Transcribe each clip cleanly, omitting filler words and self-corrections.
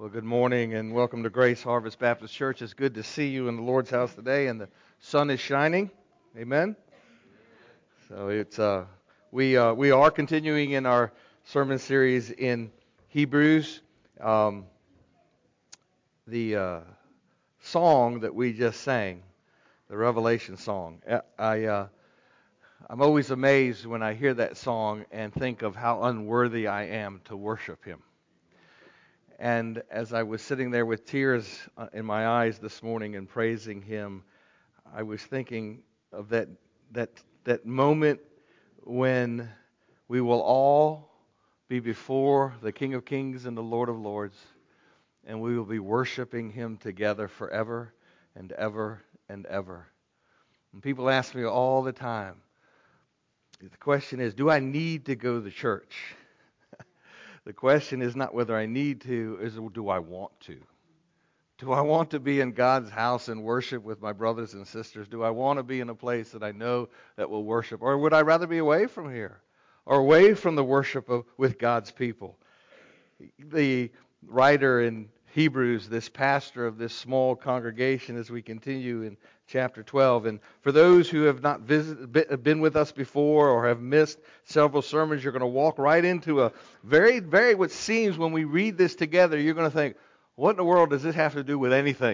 Well, good morning and welcome to Grace Harvest Baptist Church. It's good to see you in the Lord's house today, and the sun is shining. Amen. So we are continuing in our sermon series in Hebrews. The song that we just sang, the Revelation song. I'm always amazed when I hear that song and think of how unworthy I am to worship Him. And as I was sitting there with tears in my eyes this morning and praising Him, I was thinking of that moment when we will all be before the King of Kings and the Lord of Lords, and we will be worshiping Him together forever and ever and ever. And people ask me all the time, the question is, do I need to go to church? The question is not whether I need to, is do I want to? Do I want to be in God's house and worship with my brothers and sisters? Do I want to be in a place that I know that will worship? Or would I rather be away from here? Or away from the worship with God's people? The writer in Hebrews, this pastor of this small congregation, as we continue in chapter 12. And for those who have not been with us before or have missed several sermons, you're going to walk right into a very, what seems when we read this together, you're going to think, what in the world does this have to do with anything?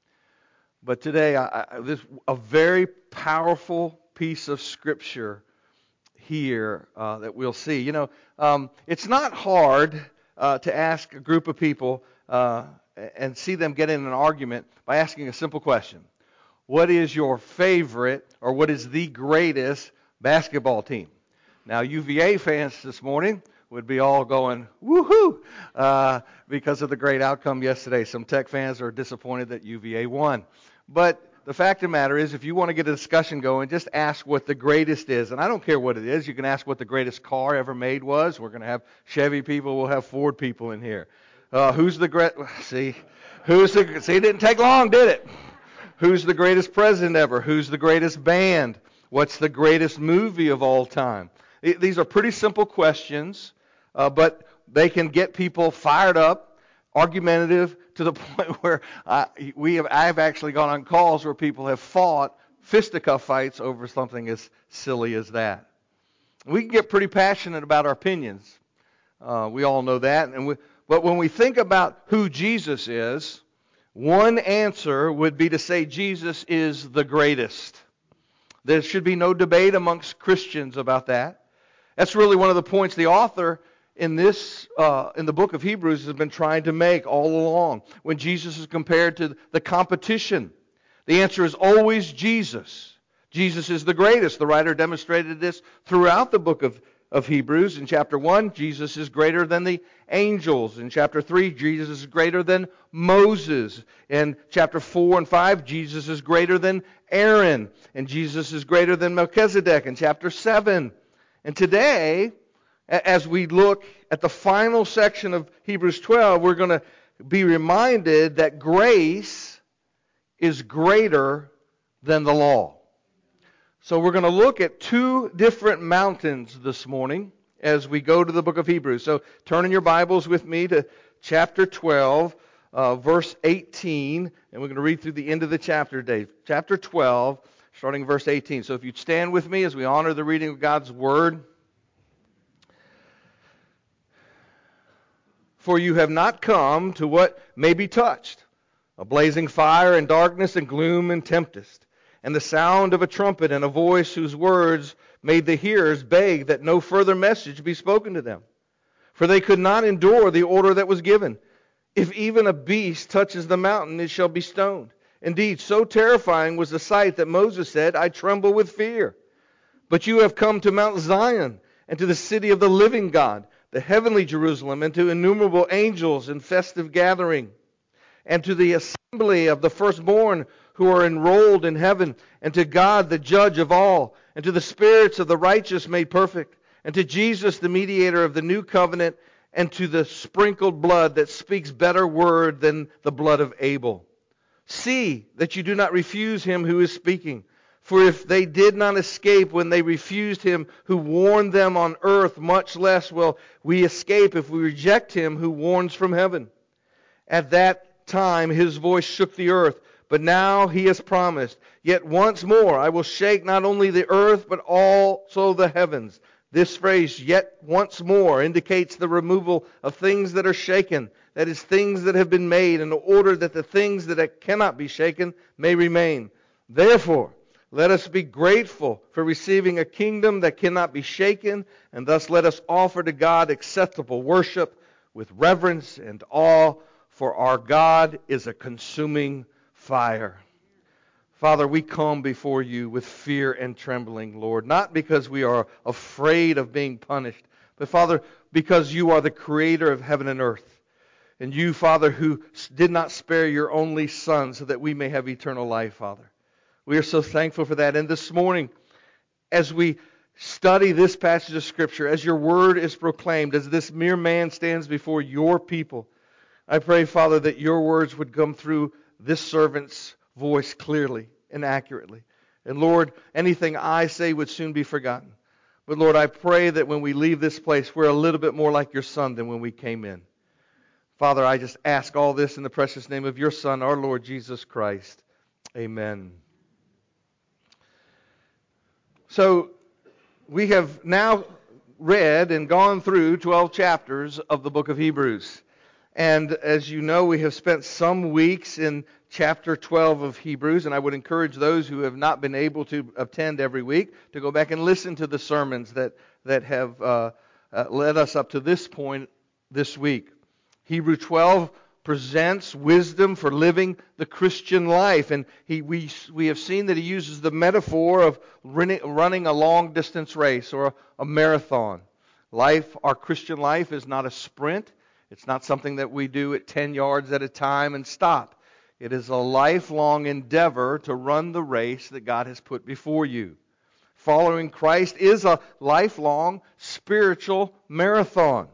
But today, this a very powerful piece of Scripture here that we'll see. You know, it's not hard to ask a group of people and see them get in an argument by asking a simple question. What is your favorite or what is the greatest basketball team? Now, UVA fans this morning would be all going, woohoo, because of the great outcome yesterday. Some Tech fans are disappointed that UVA won. But the fact of the matter is, if you want to get a discussion going, just ask what the greatest is. And I don't care what it is. You can ask what the greatest car ever made was. We're going to have Chevy people. We'll have Ford people in here. Who's the great? See, it didn't take long, did it? Who's the greatest president ever? Who's the greatest band? What's the greatest movie of all time? These are pretty simple questions, but they can get people fired up, argumentative, to the point where I've actually gone on calls where people have fought fisticuff fights over something as silly as that. We can get pretty passionate about our opinions. We all know that. But when we think about who Jesus is, one answer would be to say Jesus is the greatest. There should be no debate amongst Christians about that. That's really one of the points the author in the book of Hebrews has been trying to make all along. When Jesus is compared to the competition, the answer is always Jesus. Jesus is the greatest. The writer demonstrated this throughout the book of Hebrews. In chapter 1, Jesus is greater than the angels. In chapter 3, Jesus is greater than Moses. In chapter 4 and 5, Jesus is greater than Aaron. And Jesus is greater than Melchizedek in chapter 7. And today, as we look at the final section of Hebrews 12, we're going to be reminded that grace is greater than the law. So we're going to look at two different mountains this morning as we go to the book of Hebrews. So turn in your Bibles with me to chapter 12, verse 18, and we're going to read through the end of the chapter today. Chapter 12, starting verse 18. So if you'd stand with me as we honor the reading of God's Word. For you have not come to what may be touched, a blazing fire and darkness and gloom and tempest, and the sound of a trumpet and a voice whose words made the hearers beg that no further message be spoken to them. For they could not endure the order that was given. If even a beast touches the mountain, it shall be stoned. Indeed, so terrifying was the sight that Moses said, I tremble with fear. But you have come to Mount Zion and to the city of the living God, the heavenly Jerusalem, and to innumerable angels in festive gathering, and to the assembly of the firstborn who are enrolled in heaven, and to God the judge of all, and to the spirits of the righteous made perfect, and to Jesus the mediator of the new covenant, and to the sprinkled blood that speaks better word than the blood of Abel. See that you do not refuse him who is speaking. For if they did not escape when they refused him who warned them on earth, much less will we escape if we reject him who warns from heaven. At that time his voice shook the earth, but now he has promised, yet once more I will shake not only the earth, but also the heavens. This phrase, yet once more, indicates the removal of things that are shaken, that is, things that have been made, in order that the things that cannot be shaken may remain. Therefore, let us be grateful for receiving a kingdom that cannot be shaken, and thus let us offer to God acceptable worship with reverence and awe, for our God is a consuming fire. Father, we come before you with fear and trembling, Lord, not because we are afraid of being punished, but, Father, because you are the creator of heaven and earth. And you, Father, who did not spare your only Son so that we may have eternal life, Father. We are so thankful for that. And this morning, as we study this passage of Scripture, as your word is proclaimed, as this mere man stands before your people, I pray, Father, that your words would come through this servant's voice clearly and accurately. And Lord, anything I say would soon be forgotten. But Lord, I pray that when we leave this place, we're a little bit more like your Son than when we came in. Father, I just ask all this in the precious name of your Son, our Lord Jesus Christ. Amen. So, we have now read and gone through 12 chapters of the book of Hebrews. And as you know, we have spent some weeks in chapter 12 of Hebrews, and I would encourage those who have not been able to attend every week to go back and listen to the sermons that have led us up to this point this week. Hebrews 12 presents wisdom for living the Christian life, and we have seen that he uses the metaphor of running a long-distance race or a marathon. Our Christian life is not a sprint. It's not something that we do at 10 yards at a time and stop. It is a lifelong endeavor to run the race that God has put before you. Following Christ is a lifelong spiritual marathon.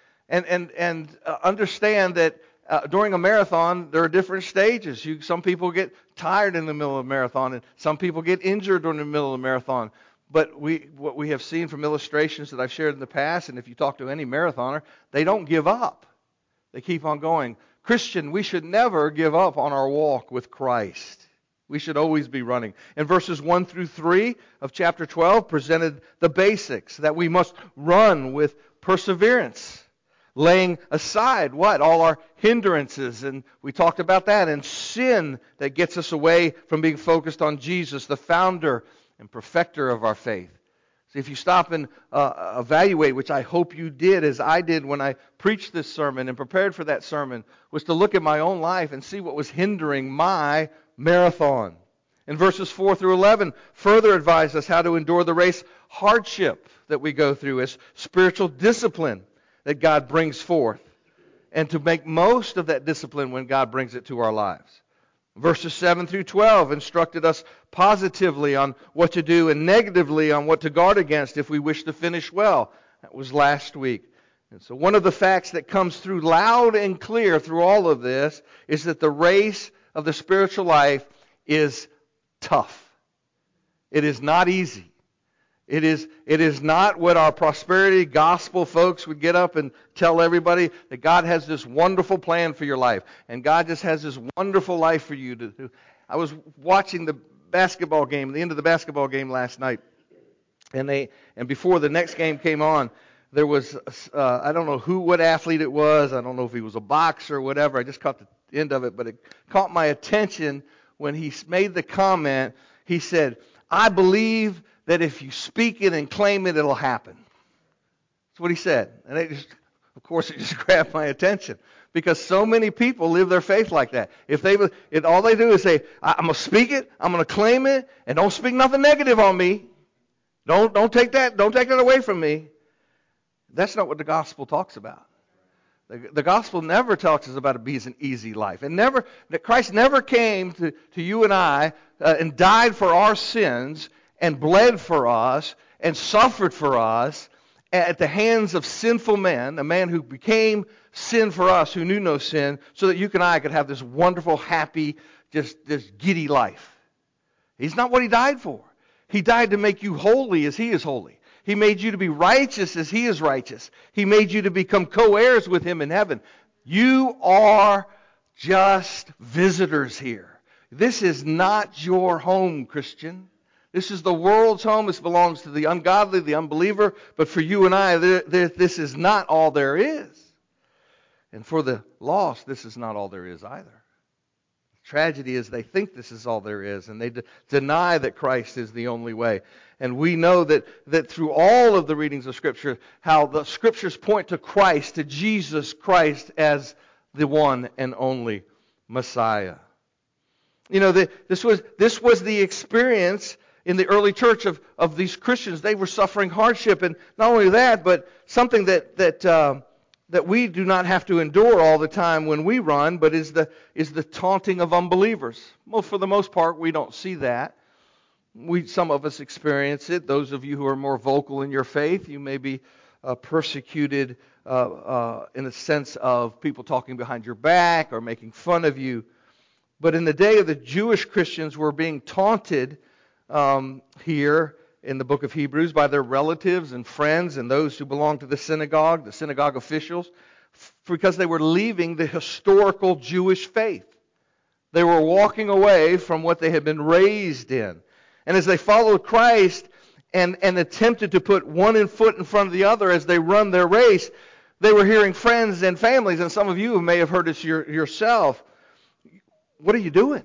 And understand that during a marathon, there are different stages. Some people get tired in the middle of a marathon, and some people get injured during the middle of a marathon. But what we have seen from illustrations that I've shared in the past, and if you talk to any marathoner, they don't give up. They keep on going. Christian, we should never give up on our walk with Christ. We should always be running. And verses 1 through 3 of chapter 12 presented the basics, that we must run with perseverance, laying aside what? All our hindrances, and we talked about that, and sin that gets us away from being focused on Jesus, the founder and perfecter of our faith. See, if you stop and evaluate, which I hope you did, as I did when I preached this sermon and prepared for that sermon, was to look at my own life and see what was hindering my marathon. And verses 4 through 11 further advise us how to endure the race hardship that we go through as spiritual discipline that God brings forth, and to make most of that discipline when God brings it to our lives. Verses 7 through 12 instructed us positively on what to do and negatively on what to guard against if we wish to finish well. That was last week. And so one of the facts that comes through loud and clear through all of this is that the race of the spiritual life is tough. It is not easy. It is not what our prosperity gospel folks would get up and tell everybody, that God has this wonderful plan for your life. And God just has this wonderful life for you to do. I was watching the basketball game, the end of the basketball game last night. And before the next game came on, there was, I don't know what athlete it was. I don't know if he was a boxer or whatever. I just caught the end of it. But it caught my attention when he made the comment. He said, I believe that if you speak it and claim it, it'll happen. That's what he said. And it just grabbed my attention. Because so many people live their faith like that. All they do is say, I'm going to speak it, I'm going to claim it, and don't speak nothing negative on me. Don't take that away from me. That's not what the gospel talks about. The gospel never talks about an easy life. That Christ never came to you and I and died for our sins and bled for us and suffered for us at the hands of sinful men, a man who became sin for us, who knew no sin, so that you and I could have this wonderful, happy, just this giddy life. He's not what he died for. He died to make you holy as he is holy. He made you to be righteous as he is righteous. He made you to become co-heirs with him in heaven. You are just visitors here. This is not your home, Christian. This is the world's home. This belongs to the ungodly, the unbeliever. But for you and I, this is not all there is. And for the lost, this is not all there is either. The tragedy is they think this is all there is, and they deny that Christ is the only way. And we know that through all of the readings of Scripture, how the Scriptures point to Christ, to Jesus Christ as the one and only Messiah. You know, this was the experience in the early church of these Christians. They were suffering hardship, and not only that, but something that we do not have to endure all the time when we run, but is the taunting of unbelievers. Well, for the most part, we don't see that. Some of us experience it. Those of you who are more vocal in your faith, you may be persecuted in a sense of people talking behind your back or making fun of you. But in the day of the Jewish Christians, were being taunted here in the book of Hebrews by their relatives and friends and those who belonged to the synagogue officials, because they were leaving the historical Jewish faith. They were walking away from what they had been raised in. And as they followed Christ and attempted to put one foot in front of the other as they run their race, they were hearing friends and families, and some of you may have heard this yourself. What are you doing?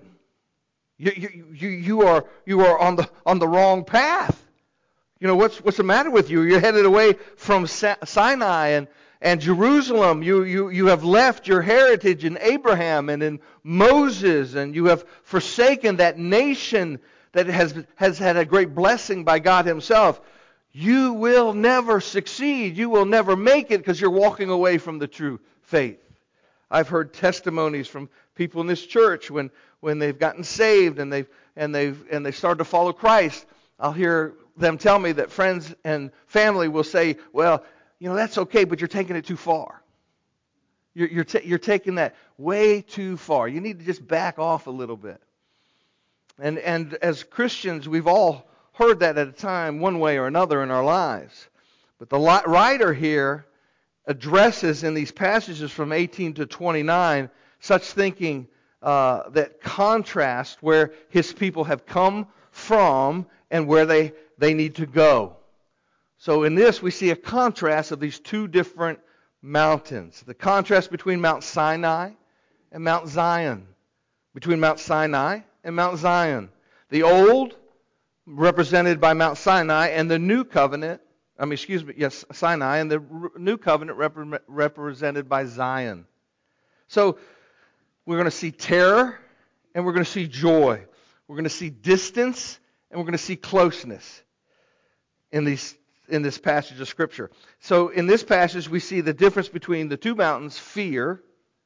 You are on the wrong path. You know, what's the matter with you? You're headed away from Sinai and Jerusalem. You have left your heritage in Abraham and in Moses, and you have forsaken that nation that has had a great blessing by God Himself. You will never succeed. You will never make it because you're walking away from the true faith. I've heard testimonies from people in this church when they've gotten saved and they started to follow Christ. I'll hear them tell me that friends and family will say, "Well, you know, that's okay, but you're taking it too far. You're taking that way too far. You need to just back off a little bit." And as Christians, we've all heard that at a time, one way or another in our lives. But the writer here addresses in these passages from 18 to 29 such thinking that contrast where his people have come from and where they need to go. So in this, we see a contrast of these two different mountains. The contrast between Mount Sinai and Mount Zion. Between Mount Sinai and Mount Zion. The old, represented by Mount Sinai, and the new covenant, Sinai, and the new covenant represented by Zion. So we're going to see terror and we're going to see joy. We're going to see distance and we're going to see closeness in this passage of Scripture. So in this passage we see the difference between the two mountains, fear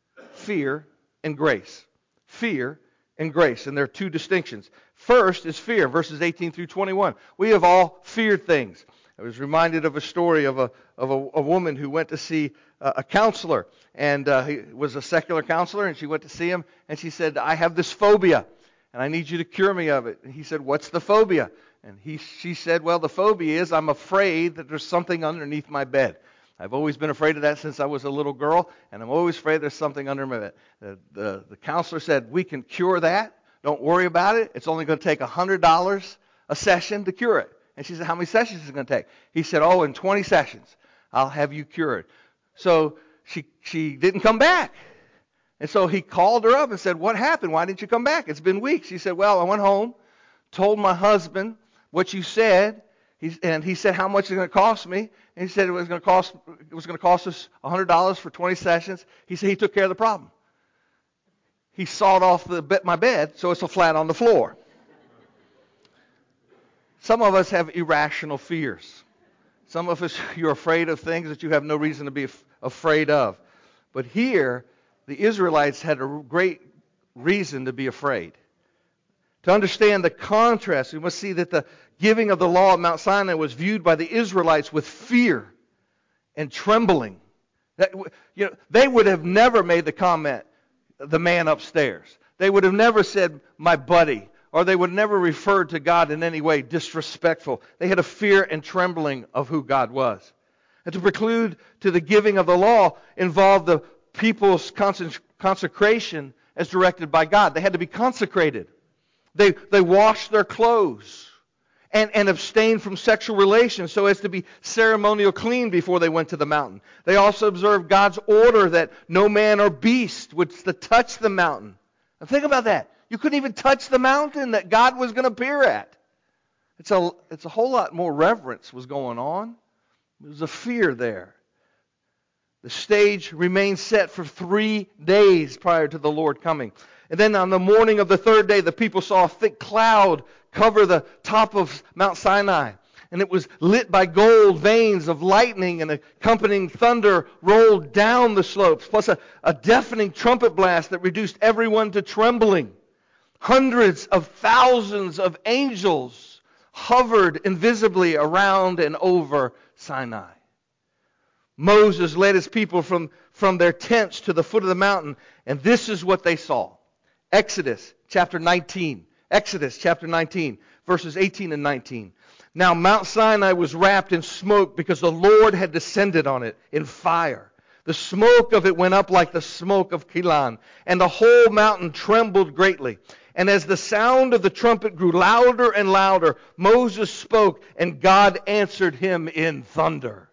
and grace. Fear and grace. And there are two distinctions. First is fear, verses 18 through 21. We have all feared things. I was reminded of a story of a woman who went to see a counselor, and he was a secular counselor, and she went to see him, and she said, "I have this phobia, and I need you to cure me of it." And he said, "What's the phobia?" And she said, "Well, the phobia is I'm afraid that there's something underneath my bed. I've always been afraid of that since I was a little girl, and I'm always afraid there's something under my bed." The counselor said, "We can cure that. Don't worry about it. It's only going to take $100 a session to cure it." And she said, "How many sessions is it going to take?" He said, "Oh, in 20 sessions, I'll have you cured." So she didn't come back. And so he called her up and said, "What happened? Why didn't you come back? It's been weeks." She said, "Well, I went home, told my husband what you said, and he said how much it's going to cost me. And he said it was going to cost us $100 for 20 sessions. He said he took care of the problem. He sawed off my bed so it's flat on the floor." Some of us have irrational fears. Some of us, you're afraid of things that you have no reason to be afraid of. But here, the Israelites had a great reason to be afraid. To understand the contrast, we must see that the giving of the law at Mount Sinai was viewed by the Israelites with fear and trembling. They would have never made the comment, "the man upstairs." They would have never said, "my buddy," or they would never refer to God in any way disrespectful. They had a fear and trembling of who God was. And to preclude to the giving of the law involved the people's consecration as directed by God. They had to be consecrated. They washed their clothes and abstained from sexual relations so as to be ceremonial clean before they went to the mountain. They also observed God's order that no man or beast would touch the mountain. Now think about that. You couldn't even touch the mountain that God was going to appear at. It's a whole lot more reverence was going on. There was a fear there. The stage remained set for 3 days prior to the Lord coming. And then on the morning of the third day, the people saw a thick cloud cover the top of Mount Sinai. And it was lit by gold veins of lightning, and accompanying thunder rolled down the slopes, plus a deafening trumpet blast that reduced everyone to trembling. Hundreds of thousands of angels hovered invisibly around and over Sinai. Moses led his people from their tents to the foot of the mountain, and this is what they saw. Exodus chapter 19. Exodus chapter 19, verses 18 and 19. Now Mount Sinai was wrapped in smoke because the Lord had descended on it in fire. The smoke of it went up like the smoke of Kilan, and the whole mountain trembled greatly. And as the sound of the trumpet grew louder and louder, Moses spoke, and God answered him in thunder.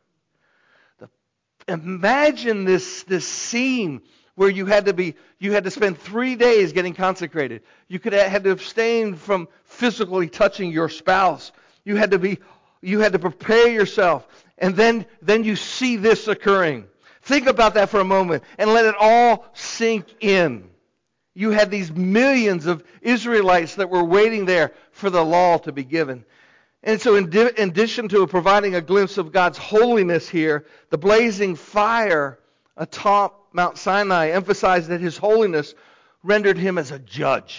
Imagine this scene where you had to spend 3 days getting consecrated. You had to abstain from physically touching your spouse. You had to prepare yourself, and then you see this occurring. Think about that for a moment and let it all sink in. You had these millions of Israelites that were waiting there for the law to be given. And so in addition to providing a glimpse of God's holiness here, the blazing fire atop Mount Sinai emphasized that His holiness rendered Him as a judge.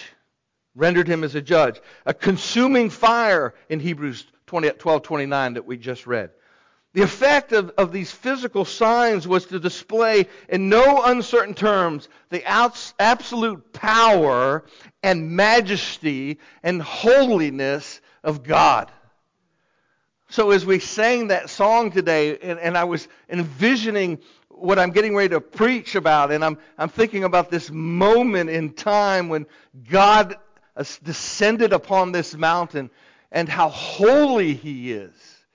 A consuming fire in Hebrews 12:29 that we just read. The effect of these physical signs was to display in no uncertain terms the absolute power and majesty and holiness of God. So as we sang that song today, and I was envisioning what I'm getting ready to preach about, and I'm thinking about this moment in time when God descended upon this mountain and how holy He is.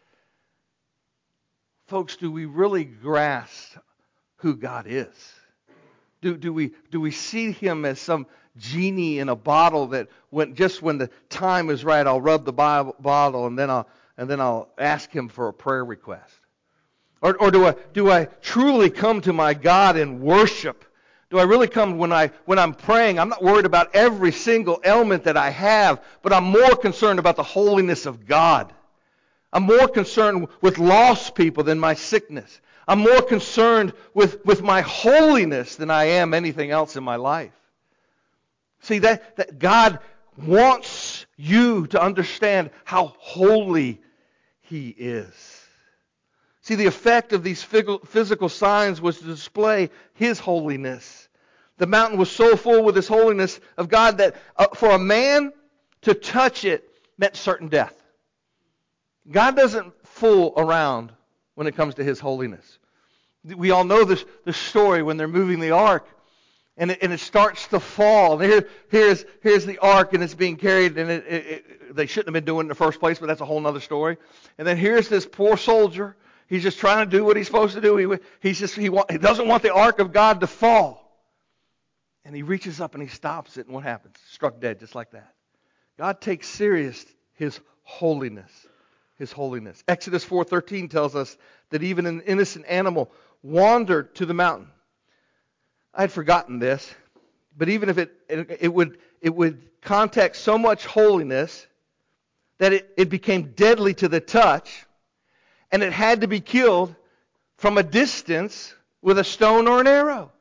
Folks, do we really grasp who God is? Do we see Him as some genie in a bottle that when the time is right, I'll rub the bottle and then I'll ask Him for a prayer request? Or do I truly come to my God in worship? Do I really come when I'm praying? I'm not worried about every single element that I have, but I'm more concerned about the holiness of God. I'm more concerned with lost people than my sickness. I'm more concerned with my holiness than I am anything else in my life. See, that God wants you to understand how holy He is. See, the effect of these physical signs was to display His holiness. The mountain was so full with His holiness of God that for a man to touch it meant certain death. God doesn't fool around when it comes to His holiness. We all know this story when they're moving the ark, and it starts to fall. And here's the ark, and it's being carried, and they shouldn't have been doing it in the first place, but that's a whole other story. And then here's this poor soldier. He's just trying to do what he's supposed to do. He doesn't want the ark of God to fall. And he reaches up and he stops it, and what happens? Struck dead, just like that. God takes serious His holiness. His holiness. Exodus 4:13 tells us that even an innocent animal wandered to the mountain. I'd forgotten this, but even if it would contact so much holiness that it became deadly to the touch, and it had to be killed from a distance with a stone or an arrow.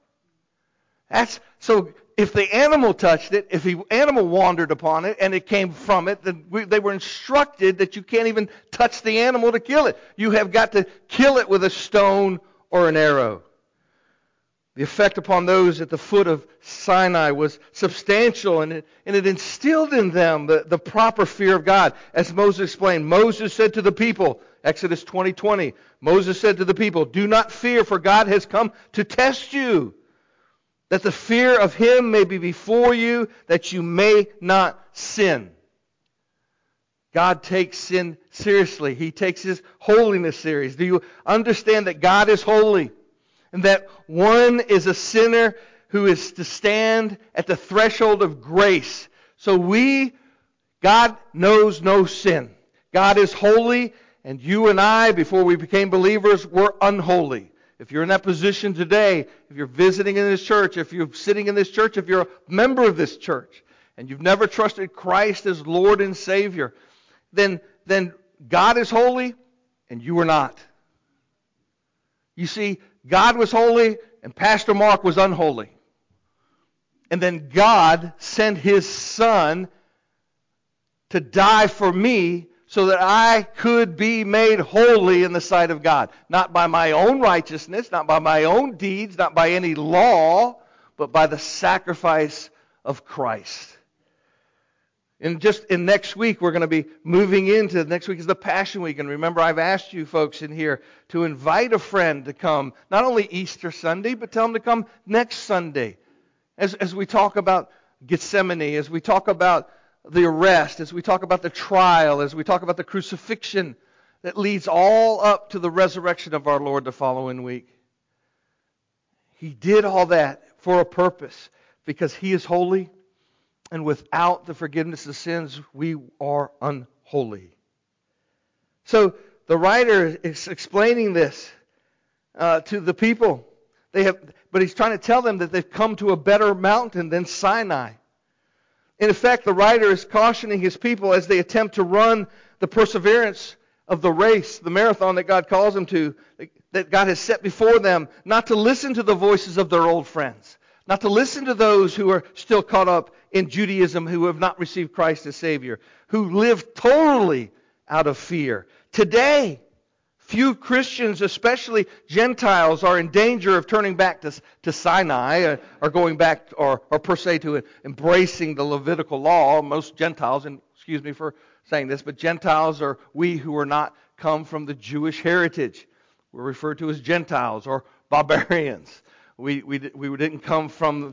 So if the animal touched it, if the animal wandered upon it and it came from it, then they were instructed that you can't even touch the animal to kill it. You have got to kill it with a stone or an arrow. The effect upon those at the foot of Sinai was substantial, and it instilled in them the proper fear of God. As Moses explained, Moses said to the people, Exodus 20:20, Moses said to the people, "Do not fear, for God has come to test you." that the fear of Him may be before you, that you may not sin. God takes sin seriously. He takes His holiness serious. Do you understand that God is holy? And that one is a sinner who is to stand at the threshold of grace. So God knows no sin. God is holy, and you and I, before we became believers, were unholy. If you're in that position today, if you're visiting in this church, if you're sitting in this church, if you're a member of this church, and you've never trusted Christ as Lord and Savior, then God is holy, and you are not. You see, God was holy, and Pastor Mark was unholy. And then God sent His Son to die for me so that I could be made holy in the sight of God. Not by my own righteousness, not by my own deeds, not by any law, but by the sacrifice of Christ. And just in next week, we're going to be moving into, next week is the Passion Week. And remember, I've asked you folks in here to invite a friend to come, not only Easter Sunday, but tell them to come next Sunday. As we talk about Gethsemane, as we talk about the arrest, as we talk about the trial, as we talk about the crucifixion that leads all up to the resurrection of our Lord the following week. He did all that for a purpose, because He is holy, and without the forgiveness of sins, we are unholy. So the writer is explaining this to the people. But he's trying to tell them that they've come to a better mountain than Sinai. In effect, the writer is cautioning his people as they attempt to run the perseverance of the race, the marathon that God calls them to, that God has set before them, not to listen to the voices of their old friends, not to listen to those who are still caught up in Judaism, who have not received Christ as Savior, who live totally out of fear. Today, few Christians, especially Gentiles, are in danger of turning back to Sinai, or going back, or per se to embracing the Levitical law. Most Gentiles, and excuse me for saying this, but Gentiles are we who are not come from the Jewish heritage. We're referred to as Gentiles or barbarians. We didn't come from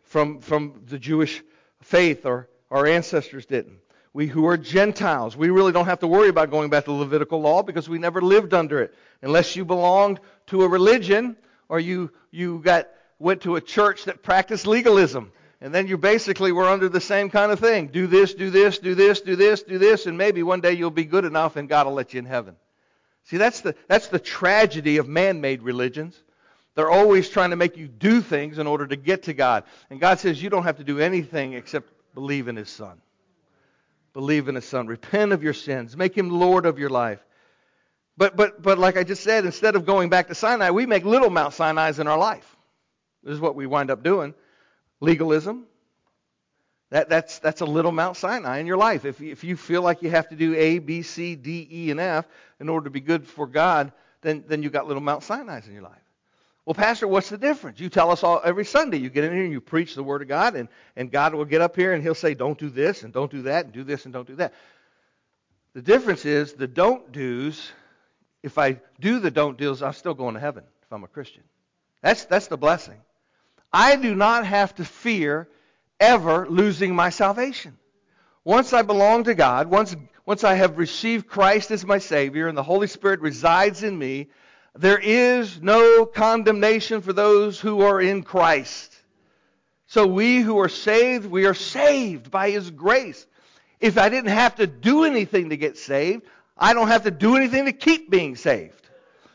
the Jewish faith, or our ancestors didn't. We who are Gentiles, we really don't have to worry about going back to the Levitical law because we never lived under it. Unless you belonged to a religion or you went to a church that practiced legalism. And then you basically were under the same kind of thing. Do this, do this, do this, do this, do this, and maybe one day you'll be good enough and God will let you in heaven. See, that's the tragedy of man-made religions. They're always trying to make you do things in order to get to God. And God says you don't have to do anything except believe in His Son. Believe in His Son. Repent of your sins. Make Him Lord of your life. But like I just said, instead of going back to Sinai, we make little Mount Sinai's in our life. This is what we wind up doing. Legalism. That's a little Mount Sinai in your life. If you feel like you have to do A, B, C, D, E, and F in order to be good for God, then you've got little Mount Sinai's in your life. Well, Pastor, what's the difference? You tell us all every Sunday. You get in here and you preach the Word of God, and God will get up here and He'll say, don't do this and don't do that and do this and don't do that. The difference is the don't do's. If I do the don't do's, I'm still going to heaven if I'm a Christian. That's the blessing. I do not have to fear ever losing my salvation. Once I belong to God, once I have received Christ as my Savior and the Holy Spirit resides in me, there is no condemnation for those who are in Christ. So we who are saved, we are saved by His grace. If I didn't have to do anything to get saved, I don't have to do anything to keep being saved.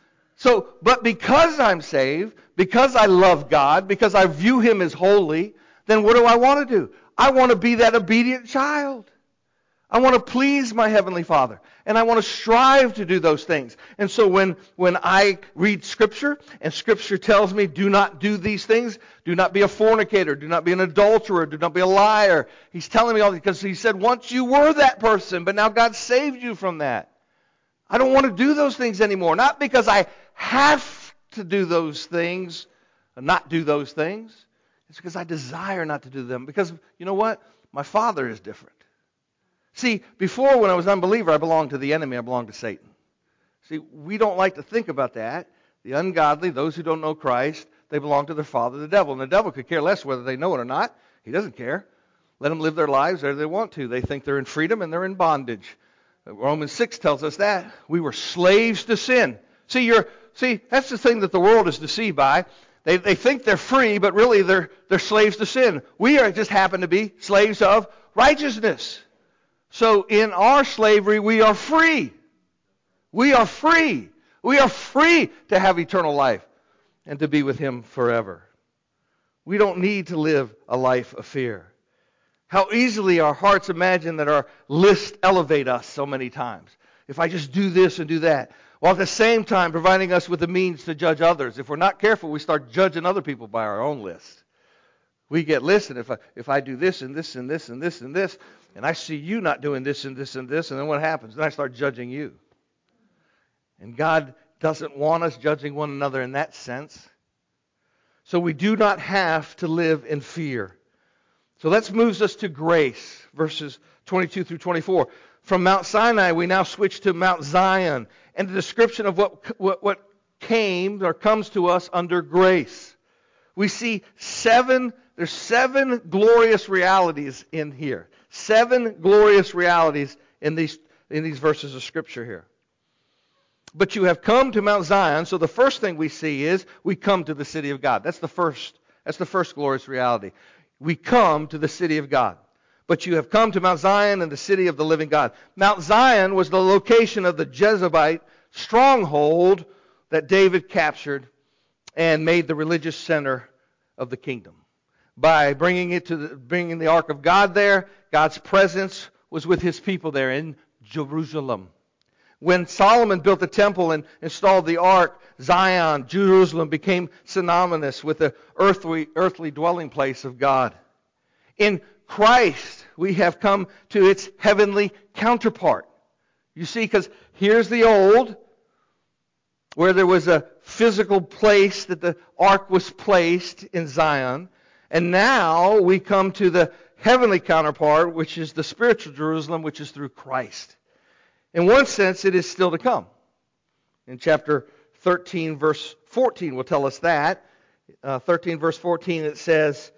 But because I'm saved, because I love God, because I view Him as holy, then what do I want to do? I want to be that obedient child. I want to please my Heavenly Father. And I want to strive to do those things. And so when I read Scripture, and Scripture tells me do not do these things, do not be a fornicator, do not be an adulterer, do not be a liar. He's telling me all this because He said once you were that person, but now God saved you from that. I don't want to do those things anymore. Not because I have to do those things, not do those things. It's because I desire not to do them. Because, you know what? My Father is different. See, before when I was an unbeliever, I belonged to the enemy. I belonged to Satan. See, we don't like to think about that. The ungodly, those who don't know Christ, they belong to their father, the devil. And the devil could care less whether they know it or not. He doesn't care. Let them live their lives there they want to. They think they're in freedom and they're in bondage. Romans 6 tells us that. We were slaves to sin. See, that's the thing that the world is deceived by. They think they're free, but really they're slaves to sin. We just happen to be slaves of righteousness. So in our slavery, we are free. We are free. We are free to have eternal life and to be with Him forever. We don't need to live a life of fear. How easily our hearts imagine that our lists elevate us so many times. If I just do this and do that. While at the same time providing us with the means to judge others. If we're not careful, we start judging other people by our own list. We get lists, and if I do this and this and this and this and this, and I see you not doing this and this and this, and then what happens? Then I start judging you. And God doesn't want us judging one another in that sense. So we do not have to live in fear. So that moves us to grace, verses 22 through 24. From Mount Sinai, we now switch to Mount Zion, and the description of what came or comes to us under grace. We see there's seven glorious realities in here. 7 glorious realities in these verses of Scripture here. But you have come to Mount Zion, so the first thing we see is we come to the city of God. That's the first glorious reality. We come to the city of God. But you have come to Mount Zion and the city of the living God. Mount Zion was the location of the Jezebite stronghold that David captured and made the religious center of the kingdom. By bringing the ark of God there, God's presence was with His people there in Jerusalem. When Solomon built the temple and installed the ark, Zion, Jerusalem, became synonymous with the earthly dwelling place of God. In Christ, we have come to its heavenly counterpart. You see, because here's the old, where there was a physical place that the ark was placed in Zion. And now we come to the heavenly counterpart, which is the spiritual Jerusalem, which is through Christ. In one sense, it is still to come. In chapter 13, verse 14 will tell us that. 13, verse 14, it says,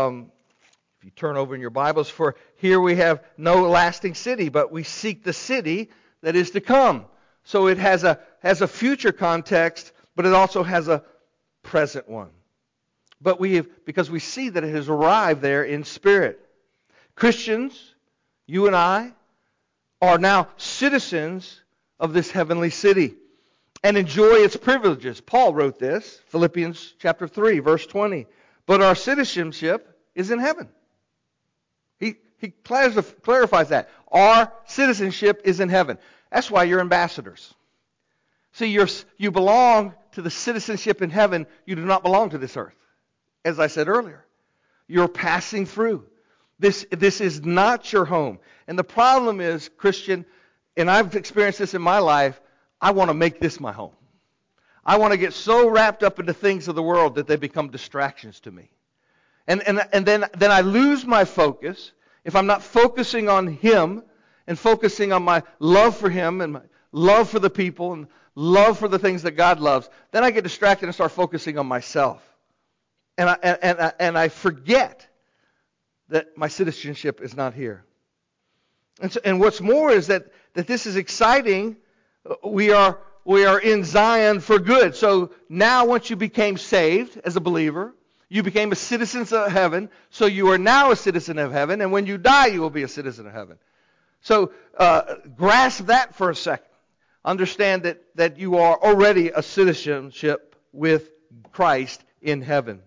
if you turn over in your Bibles, for here we have no lasting city, but we seek the city that is to come. So it has a future context, but it also has a present one. But because we see that it has arrived there in spirit. Christians, you and I, are now citizens of this heavenly city and enjoy its privileges. Paul wrote this, Philippians chapter 3, verse 20. But our citizenship is in heaven. He clarifies that. Our citizenship is in heaven. That's why you're ambassadors. See, you belong to the citizenship in heaven. You do not belong to this earth. As I said earlier, you're passing through. This is not your home. And the problem is, Christian, and I've experienced this in my life, I want to make this my home. I want to get so wrapped up in the things of the world that they become distractions to me. And then I lose my focus. If I'm not focusing on Him and focusing on my love for Him and my love for the people and love for the things that God loves, then I get distracted and start focusing on myself. And I forget that my citizenship is not here. And what's more is that this is exciting. We are in Zion for good. So now once you became saved as a believer, you became a citizen of heaven. So you are now a citizen of heaven. And when you die, you will be a citizen of heaven. So grasp that for a second. Understand that you are already a citizenship with Christ in heaven.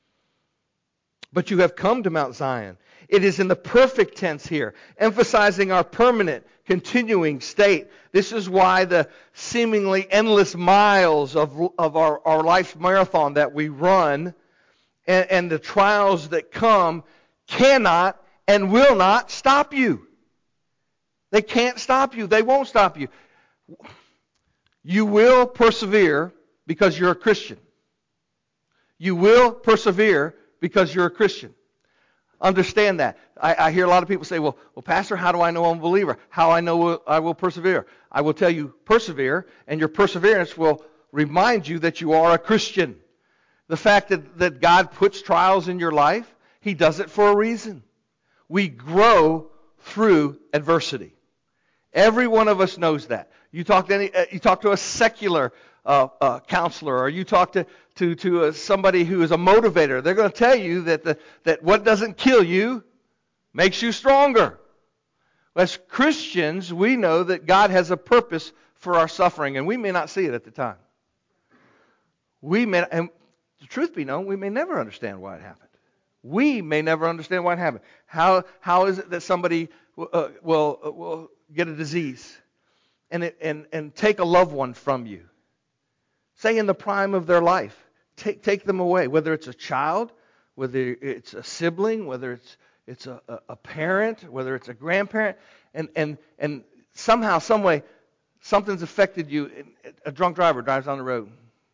But you have come to Mount Zion. It is in the perfect tense here, emphasizing our permanent, continuing state. This is why the seemingly endless miles of our life's marathon that we run and the trials that come cannot and will not stop you. They can't stop you. They won't stop you. You will persevere because you're a Christian. You will persevere because you're a Christian. Understand that. I hear a lot of people say, well, Pastor, how do I know I'm a believer? How I know I will persevere? I will tell you, persevere, and your perseverance will remind you that you are a Christian. The fact that God puts trials in your life, He does it for a reason. We grow through adversity. Every one of us knows that. You talk to a secular counselor, or you talk to somebody who is a motivator. They're going to tell you that what doesn't kill you makes you stronger. As Christians, we know that God has a purpose for our suffering, and we may not see it at the time. And the truth be known, we may never understand why it happened. We may never understand why it happened. How is it that somebody will get a disease and take a loved one from you? Say in the prime of their life, take them away. Whether it's a child, whether it's a sibling, whether it's a parent, whether it's a grandparent, and somehow, some way, something's affected you. A drunk driver drives on the road.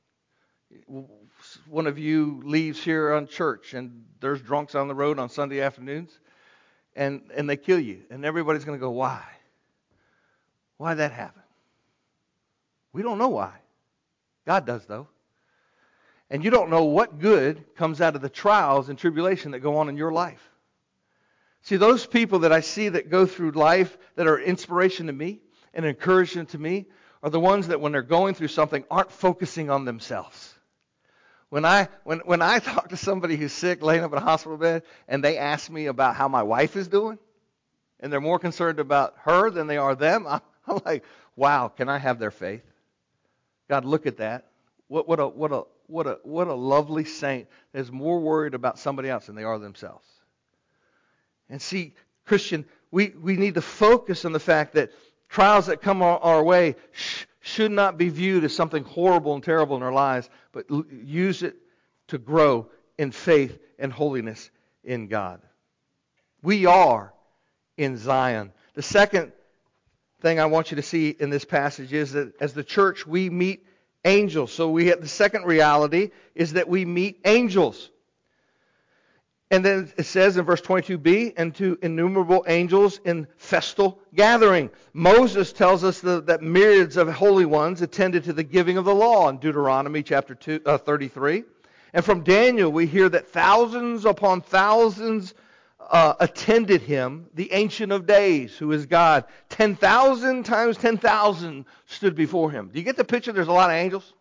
One of you leaves here on church, and there's drunks on the road on Sunday afternoons, and they kill you. And everybody's going to go, why? Why'd that happen? We don't know why. God does, though. And you don't know what good comes out of the trials and tribulation that go on in your life. See, those people that I see that go through life that are inspiration to me and encouragement to me are the ones that when they're going through something aren't focusing on themselves. When I talk to somebody who's sick, laying up in a hospital bed, and they ask me about how my wife is doing, and they're more concerned about her than they are them, I'm like, wow, can I have their faith? God, look at that. What a lovely saint is more worried about somebody else than they are themselves. And see, Christian, we need to focus on the fact that trials that come our way should not be viewed as something horrible and terrible in our lives, but use it to grow in faith and holiness in God. We are in Zion. The second thing I want you to see in this passage is that as the church, we meet angels. So the second reality is that we meet angels. And then it says in verse 22b, and to innumerable angels in festal gathering. Moses tells us that myriads of holy ones attended to the giving of the law in Deuteronomy chapter 33. And from Daniel we hear that thousands upon thousands attended him, the Ancient of Days, who is God. 10,000 times 10,000 stood before him. Do you get the picture? There's a lot of angels.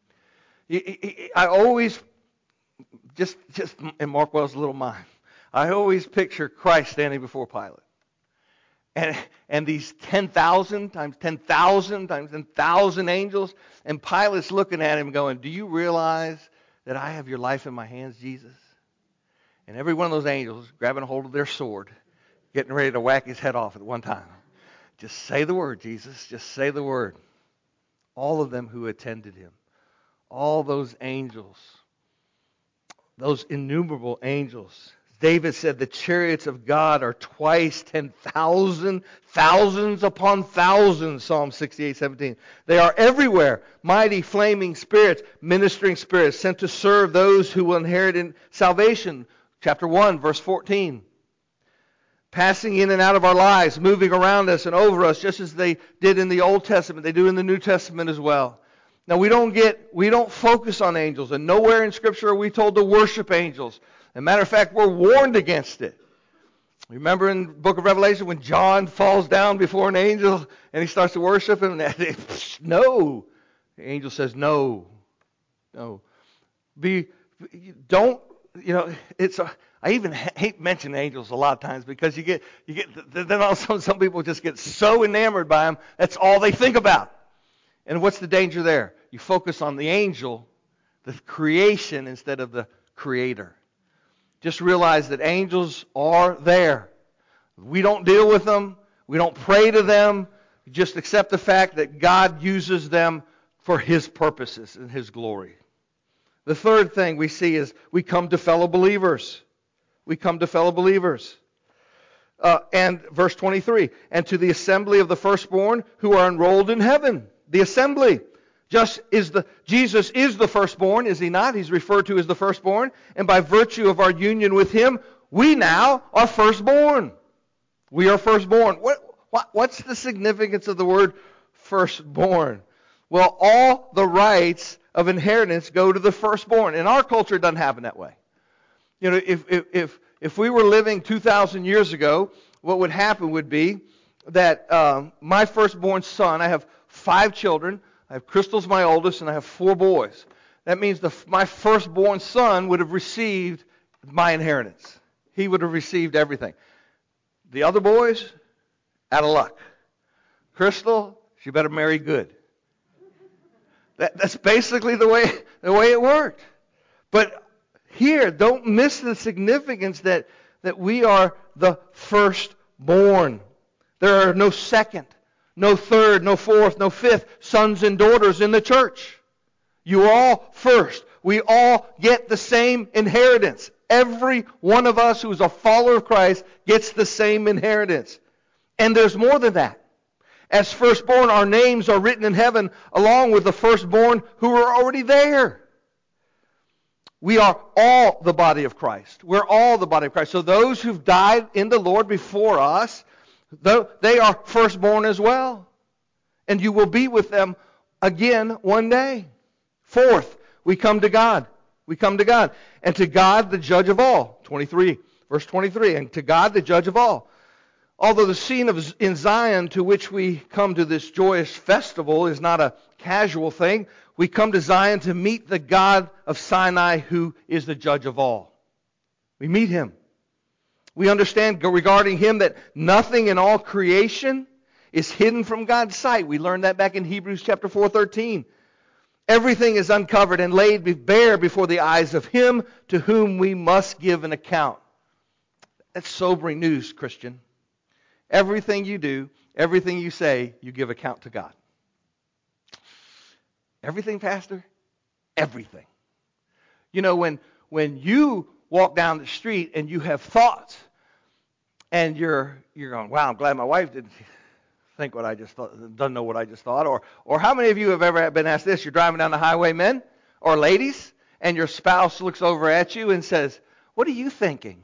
I always... Just in Mark Wells' little mind, I always picture Christ standing before Pilate. And these 10,000 times 10,000 times 10,000 angels, and Pilate's looking at him going, do you realize that I have your life in my hands, Jesus? And every one of those angels grabbing a hold of their sword, getting ready to whack his head off at one time. Just say the word, Jesus. Just say the word. All of them who attended him. All those angels. Those innumerable angels. David said the chariots of God are twice 10,000, thousands upon thousands, Psalm 68:17. They are everywhere, mighty flaming spirits, ministering spirits, sent to serve those who will inherit in salvation. Chapter 1, verse 14. Passing in and out of our lives, moving around us and over us, just as they did in the Old Testament, they do in the New Testament as well. Now, we don't focus on angels, and nowhere in Scripture are we told to worship angels. As a matter of fact, we're warned against it. Remember in the book of Revelation when John falls down before an angel and he starts to worship him? No. The angel says, no. I even hate mentioning angels a lot of times because then all of a sudden some people just get so enamored by them, that's all they think about. And what's the danger there? You focus on the angel, the creation, instead of the creator. Just realize that angels are there. We don't deal with them. We don't pray to them. Just accept the fact that God uses them for His purposes and His glory. The third thing we see is we come to fellow believers. We come to fellow believers. And verse 23, and to the assembly of the firstborn who are enrolled in heaven. The assembly. Jesus is the firstborn, is He not? He's referred to as the firstborn. And by virtue of our union with Him, we now are firstborn. We are firstborn. What's the significance of the word firstborn? Well, all the rights rights of inheritance go to the firstborn. In our culture, it doesn't happen that way. You know, if we were living 2,000 years ago, what would happen would be that my firstborn son, I have 5 children. I have Crystal's my oldest, and I have 4 boys. That means my firstborn son would have received my inheritance. He would have received everything. The other boys, out of luck. Crystal, she better marry good. That's basically the way it worked. But here, don't miss the significance that we are the firstborn. There are no second, no third, no fourth, no fifth sons and daughters in the church. You are all first. We all get the same inheritance. Every one of us who is a follower of Christ gets the same inheritance. And there's more than that. As firstborn, our names are written in heaven along with the firstborn who are already there. We are all the body of Christ. We're all the body of Christ. So those who've died in the Lord before us, they are firstborn as well. And you will be with them again one day. Fourth, we come to God. We come to God. And to God, the judge of all. 23, verse 23. And to God, the judge of all. Although the scene in Zion to which we come to this joyous festival is not a casual thing, we come to Zion to meet the God of Sinai who is the judge of all. We meet Him. We understand regarding Him that nothing in all creation is hidden from God's sight. We learned that back in Hebrews chapter 4:13. Everything is uncovered and laid bare before the eyes of Him to whom we must give an account. That's sobering news, Christian. Everything you do, everything you say, you give account to God. Everything, Pastor? Everything. You know, when you walk down the street and you have thoughts, and you're going, wow, I'm glad my wife didn't think what I just thought, doesn't know what I just thought. Or how many of you have ever been asked this? You're driving down the highway, men or ladies, and your spouse looks over at you and says, what are you thinking?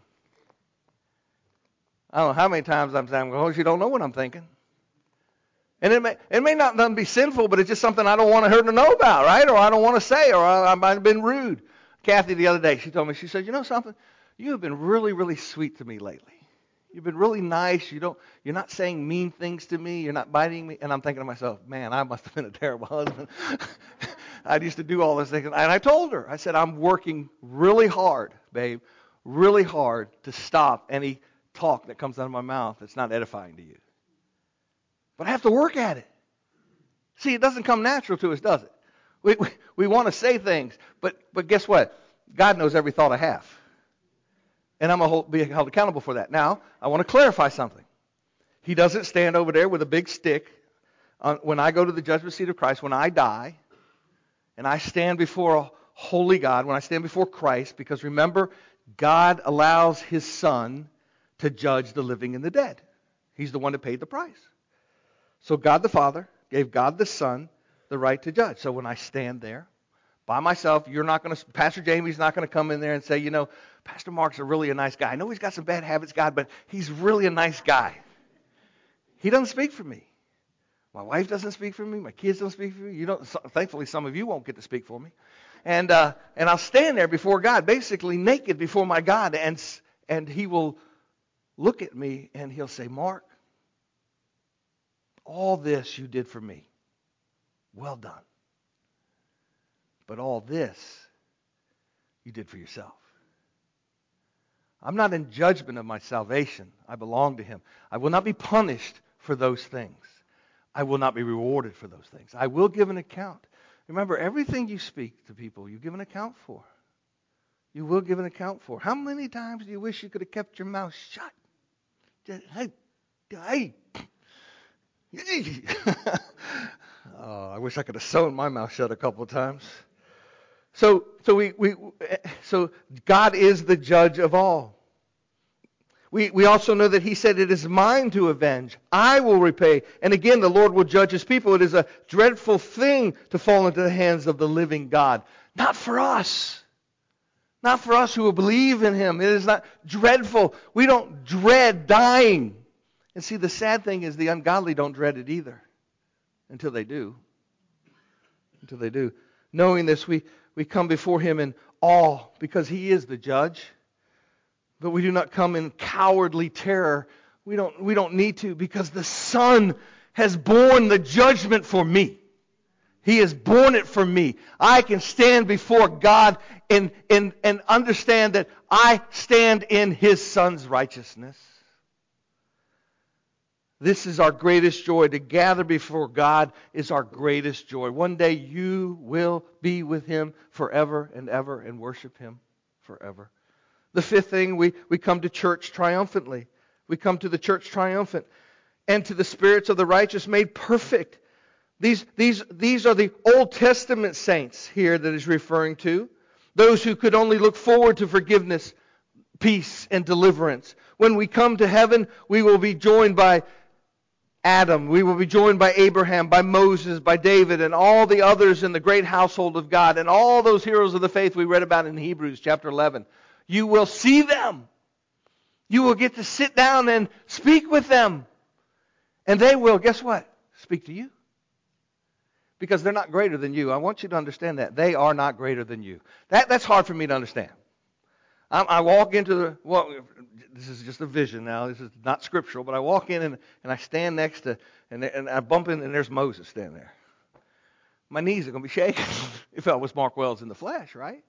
I don't know how many times I'm saying, well, you don't know what I'm thinking. And it may not be sinful, but it's just something I don't want her to know about, right? Or I don't want to say, or I might have been rude. Kathy the other day, she told me, she said, you know something? You have been really, really sweet to me lately. You've been really nice. You're not saying mean things to me. You're not biting me. And I'm thinking to myself, man, I must have been a terrible husband. I used to do all those things. And I told her, I said, I'm working really hard, babe, really hard to stop any talk that comes out of my mouth that's not edifying to you. But I have to work at it. See, it doesn't come natural to us, does it? We want to say things, but guess what? God knows every thought I have. And I'm going to be held accountable for that. Now, I want to clarify something. He doesn't stand over there with a big stick when I go to the judgment seat of Christ, when I die, and I stand before a holy God, when I stand before Christ, because remember, God allows His Son to judge the living and the dead. He's the one that paid the price. So God the Father gave God the Son the right to judge. So when I stand there by myself, Pastor Jamie's not going to come in there and say, you know, Pastor Mark's really a nice guy. I know he's got some bad habits, God, but he's really a nice guy. He doesn't speak for me. My wife doesn't speak for me. My kids don't speak for me. Thankfully, some of you won't get to speak for me. And I'll stand there before God, basically naked before my God, and He will look at me and He'll say, Mark, all this you did for me. Well done. But all this you did for yourself. I'm not in judgment of my salvation. I belong to Him. I will not be punished for those things. I will not be rewarded for those things. I will give an account. Remember, everything you speak to people, you give an account for. You will give an account for. How many times do you wish you could have kept your mouth shut? Hey. Oh, I wish I could have sewn my mouth shut a couple of times. So God is the judge of all. We also know that He said, it is mine to avenge. I will repay. And again, the Lord will judge His people. It is a dreadful thing to fall into the hands of the living God. Not for us. Not for us who will believe in Him. It is not dreadful. We don't dread dying. And see, the sad thing is the ungodly don't dread it either. Until they do. Until they do. Knowing this, we come before Him in awe because He is the judge. But we do not come in cowardly terror. We don't need to, because the Son has borne the judgment for me. He has borne it for me. I can stand before God and understand that I stand in His Son's righteousness. This is our greatest joy. To gather before God is our greatest joy. One day you will be with Him forever and ever and worship Him forever. The fifth thing, we come to church triumphantly. We come to the church triumphant. And to the spirits of the righteous made perfect. These are the Old Testament saints here that is referring to. Those who could only look forward to forgiveness, peace, and deliverance. When we come to heaven, we will be joined by Adam. We will be joined by Abraham, by Moses, by David, and all the others in the great household of God, and all those heroes of the faith we read about in Hebrews chapter 11. You will see them. You will get to sit down and speak with them. And they will, guess what? Speak to you. Because they're not greater than you. I want you to understand that. They are not greater than you. That's hard for me to understand. I walk into this is just a vision now. This is not scriptural. But I walk in and I stand next to, and I bump in, and there's Moses standing there. My knees are going to be shaking if I was Mark Wells in the flesh, right?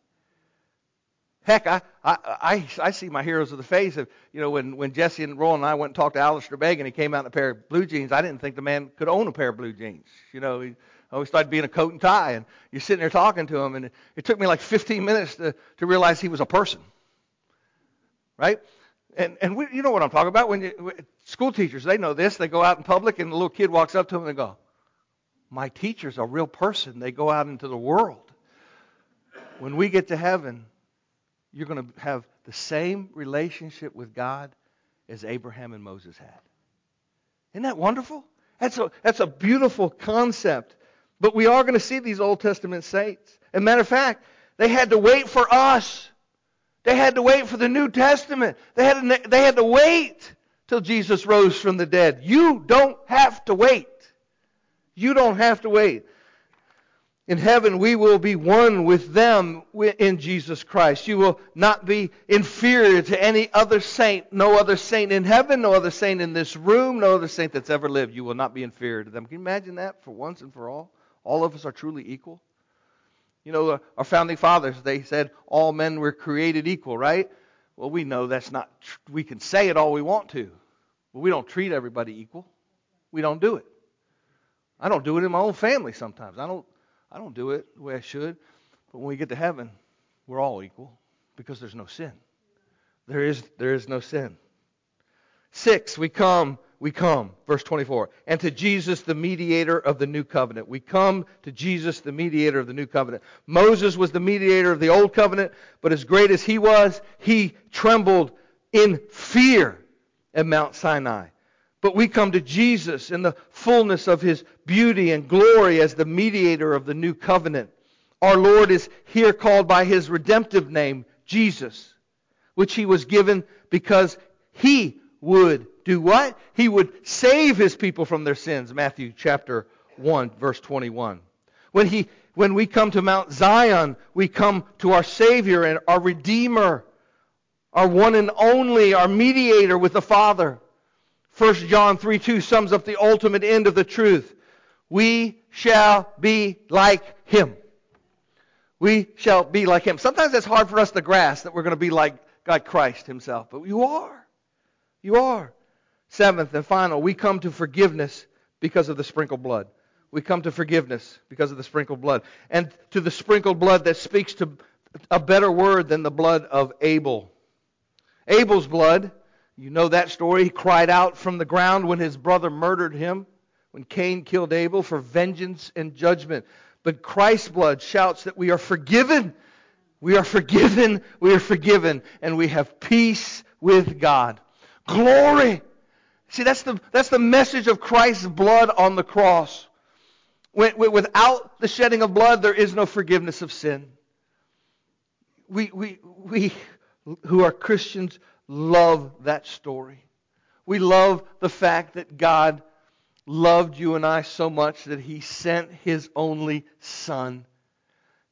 Heck, I see my heroes of the faith. When Jesse and Roland and I went and talked to Alistair Begg and he came out in a pair of blue jeans, I didn't think the man could own a pair of blue jeans. He always started being a coat and tie, and you're sitting there talking to him, and it took me like 15 minutes to realize he was a person. Right? And you know what I'm talking about. School teachers, they know this. They go out in public, and the little kid walks up to them and they go, my teacher's a real person. They go out into the world. When we get to heaven, you're going to have the same relationship with God as Abraham and Moses had. Isn't that wonderful? That's a beautiful concept. But we are going to see these Old Testament saints. As a matter of fact, they had to wait for us. They had to wait for the New Testament. They had to wait till Jesus rose from the dead. You don't have to wait. You don't have to wait. In heaven, we will be one with them in Jesus Christ. You will not be inferior to any other saint. No other saint in heaven, no other saint in this room, no other saint that's ever lived. You will not be inferior to them. Can you imagine that for once and for all? All of us are truly equal. Our founding fathers, they said all men were created equal, right? Well, we know that's not we can say it all we want to, but we don't treat everybody equal. We don't do it. I don't do it in my own family sometimes. I don't do it the way I should. But when we get to heaven, we're all equal because there's no sin. There is no sin. 6, we come, verse 24, and to Jesus, the mediator of the new covenant. We come to Jesus, the mediator of the new covenant. Moses was the mediator of the old covenant, but as great as he was, he trembled in fear at Mount Sinai. But we come to Jesus in the fullness of His beauty and glory as the mediator of the new covenant. Our Lord is here called by His redemptive name, Jesus, which He was given because He would do what? He would save His people from their sins. Matthew chapter 1, verse 21. When we come to Mount Zion, we come to our Savior and our Redeemer, our one and only, our mediator with the Father. 1 John 3:2 sums up the ultimate end of the truth. We shall be like Him. We shall be like Him. Sometimes it's hard for us to grasp that we're going to be like Christ Himself. But you are. You are. 7th and final, we come to forgiveness because of the sprinkled blood. We come to forgiveness because of the sprinkled blood. And to the sprinkled blood that speaks to a better word than the blood of Abel. Abel's blood, you know that story. He cried out from the ground when his brother murdered him, when Cain killed Abel, for vengeance and judgment. But Christ's blood shouts that we are forgiven. We are forgiven. We are forgiven. And we have peace with God. Glory! See, that's the message of Christ's blood on the cross. Without the shedding of blood, there is no forgiveness of sin. We who are Christians love that story. We love the fact that God loved you and I so much that He sent His only Son.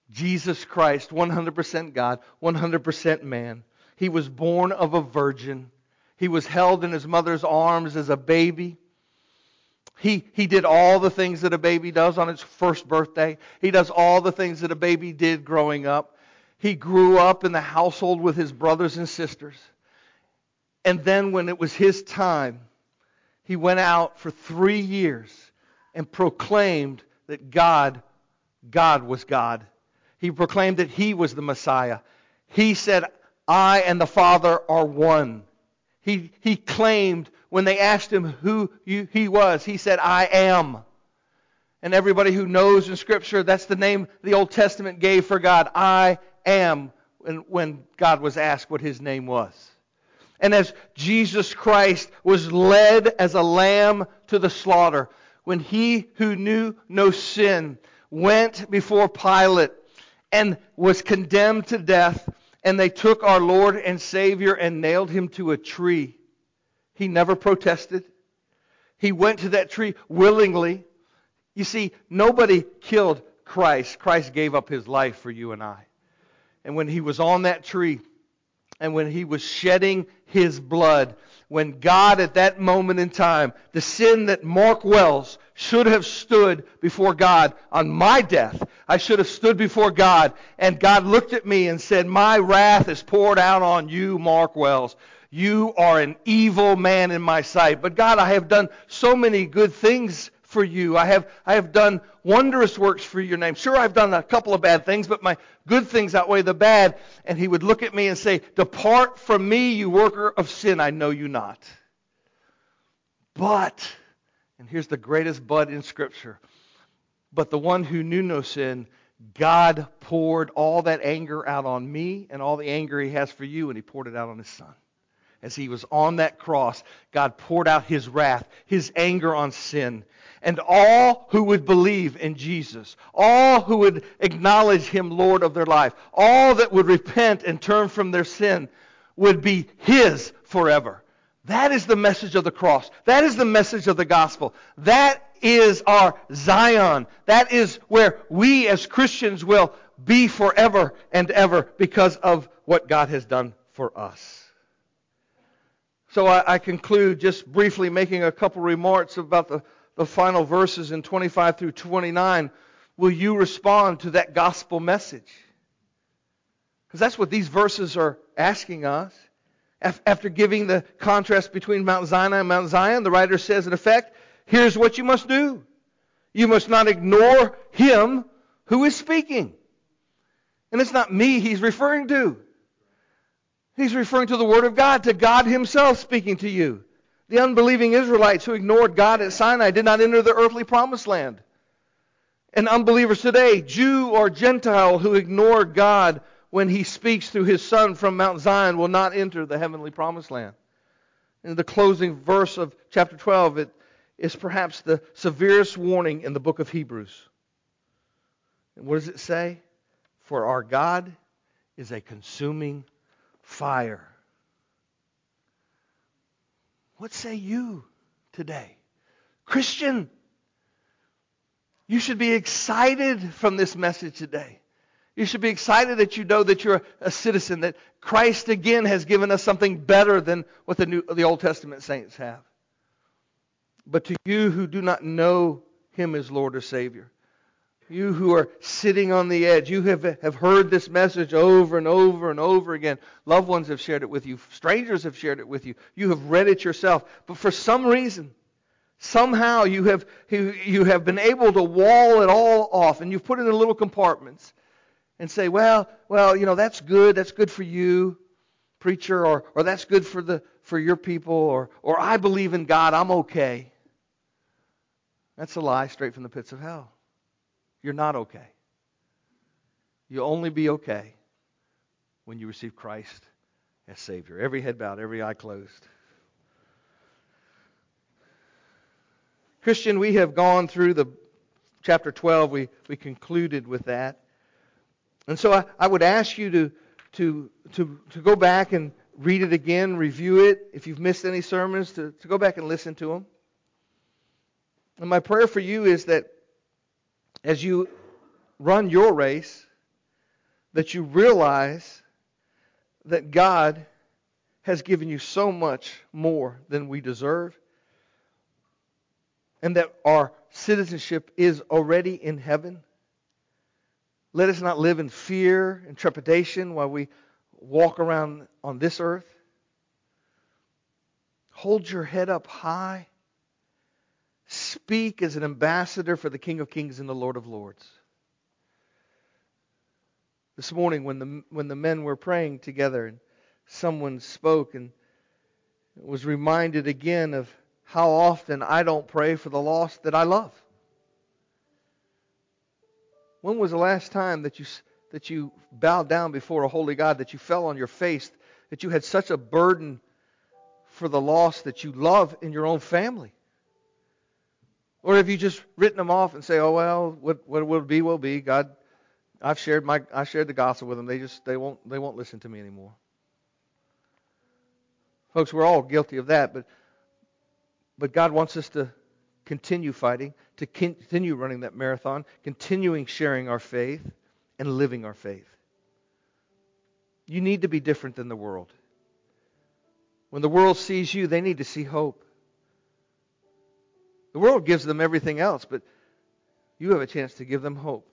Jesus Christ, 100% God, 100% man. He was born of a virgin. He was held in his mother's arms as a baby. He did all the things that a baby does on his first birthday. He does all the things that a baby did growing up. He grew up in the household with his brothers and sisters. And then when it was his time, he went out for 3 years and proclaimed that God was God. He proclaimed that He was the Messiah. He said, I and the Father are one. He claimed, when they asked Him who He was, He said, I am. And everybody who knows in Scripture, that's the name the Old Testament gave for God. I am, when God was asked what His name was. And as Jesus Christ was led as a lamb to the slaughter, when He who knew no sin went before Pilate and was condemned to death, and they took our Lord and Savior and nailed Him to a tree, He never protested. He went to that tree willingly. You see, nobody killed Christ. Christ gave up His life for you and I. And when He was on that tree, and when He was shedding His blood, when God at that moment in time, the sin that Mark Wells should have stood before God on my death, I should have stood before God, and God looked at me and said, my wrath is poured out on you, Mark Wells. You are an evil man in my sight. But God, I have done so many good things for you. I have done wondrous works for your name. Sure, I've done a couple of bad things, but my good things outweigh the bad. And He would look at me and say, depart from me, you worker of sin. I know you not. But, and here's the greatest but in Scripture, but the one who knew no sin, God poured all that anger out on me and all the anger He has for you, and He poured it out on His Son. As He was on that cross, God poured out His wrath, His anger on sin. And all who would believe in Jesus, all who would acknowledge Him Lord of their life, all that would repent and turn from their sin would be His forever. That is the message of the cross. That is the message of the gospel. That is our Zion. That is where we as Christians will be forever and ever because of what God has done for us. So I conclude just briefly making a couple remarks about the final verses in 25 through 29. Will you respond to that gospel message? Because that's what these verses are asking us. After giving the contrast between Mount Sinai and Mount Zion, the writer says, in effect, here's what you must do. You must not ignore Him who is speaking. And it's not me He's referring to. He's referring to the Word of God, to God Himself speaking to you. The unbelieving Israelites who ignored God at Sinai did not enter the earthly promised land. And unbelievers today, Jew or Gentile, who ignore God when He speaks through His Son from Mount Zion, will not enter the heavenly promised land. In the closing verse of chapter 12, it is perhaps the severest warning in the book of Hebrews. And what does it say? For our God is a consuming fire. What say you today? Christian, you should be excited from this message today. You should be excited that you know that you're a citizen, that Christ again has given us something better than what the Old Testament saints have. But to you who do not know Him as Lord or Savior, you who are sitting on the edge, you have heard this message over and over and over again. Loved ones have shared it with you. Strangers have shared it with you. You have read it yourself. But for some reason, somehow you have been able to wall it all off, and you've put it in little compartments and say, well, that's good. That's good for you, preacher, or that's good for your people, or I believe in God. I'm okay. That's a lie straight from the pits of hell. You're not okay. You'll only be okay when you receive Christ as Savior. Every head bowed, every eye closed. Christian, we have gone through the chapter 12. We concluded with that. And so I would ask you to go back and read it again, review it. If you've missed any sermons, to go back and listen to them. And my prayer for you is that as you run your race, that you realize that God has given you so much more than we deserve, and that our citizenship is already in heaven. Let us not live in fear and trepidation while we walk around on this earth. Hold your head up high. Speak as an ambassador for the King of Kings and the Lord of Lords. This morning when the men were praying together and someone spoke and was reminded again of how often I don't pray for the lost that I love. When was the last time that you bowed down before a holy God, that you fell on your face, that you had such a burden for the lost that you love in your own family? Or have you just written them off and say, "Oh well, what will be will be. God, I shared the gospel with them. They won't listen to me anymore." Folks, we're all guilty of that, but God wants us to continue fighting, to continue running that marathon, continuing sharing our faith and living our faith. You need to be different than the world. When the world sees you, they need to see hope. The world gives them everything else, but you have a chance to give them hope.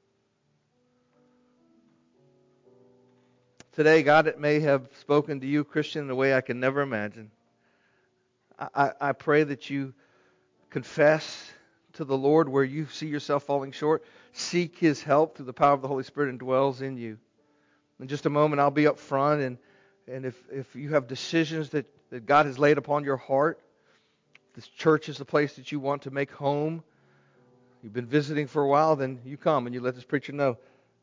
Today, God may have spoken to you, Christian, in a way I can never imagine. I pray that you confess to the Lord where you see yourself falling short. Seek His help through the power of the Holy Spirit and dwells in you. In just a moment, I'll be up front, and if you have decisions that God has laid upon your heart, this church is the place that you want to make home, you've been visiting for a while, then you come and you let this preacher know.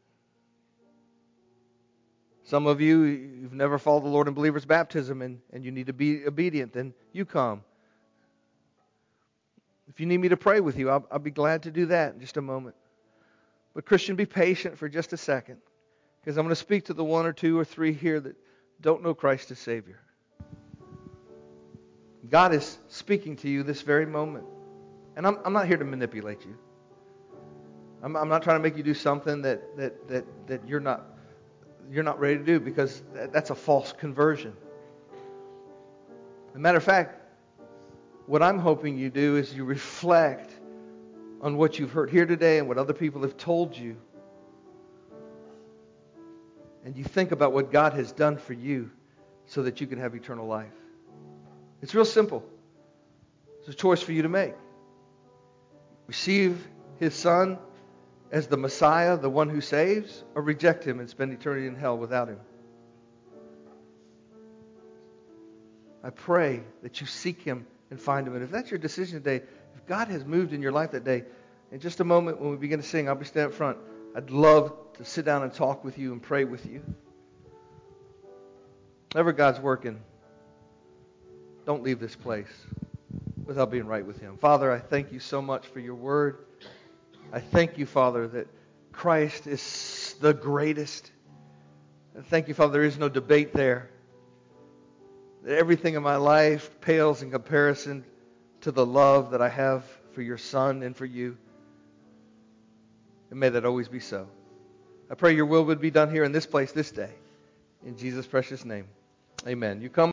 Some of you've never followed the Lord in believer's baptism and you need to be obedient, then you come. If you need me to pray with you, I'll be glad to do that in just a moment. But Christian, be patient for just a second, because I'm going to speak to the one or two or three here that don't know Christ as Savior. God is speaking to you this very moment. And I'm not here to manipulate you. I'm not trying to make you do something that you're not ready to do, because that's a false conversion. As a matter of fact, what I'm hoping you do is you reflect on what you've heard here today and what other people have told you. And you think about what God has done for you so that you can have eternal life. It's real simple. It's a choice for you to make. Receive His Son as the Messiah, the one who saves, or reject Him and spend eternity in hell without Him. I pray that you seek Him and find Him. And if that's your decision today, if God has moved in your life that day, in just a moment when we begin to sing, I'll be standing up front. I'd love to sit down and talk with you and pray with you. Whenever God's working, don't leave this place without being right with Him. Father, I thank you so much for your word. I thank you, Father, that Christ is the greatest. And thank you, Father, there is no debate there. That everything in my life pales in comparison to the love that I have for your Son and for you. And may that always be so. I pray your will would be done here in this place this day. In Jesus' precious name, amen. You come.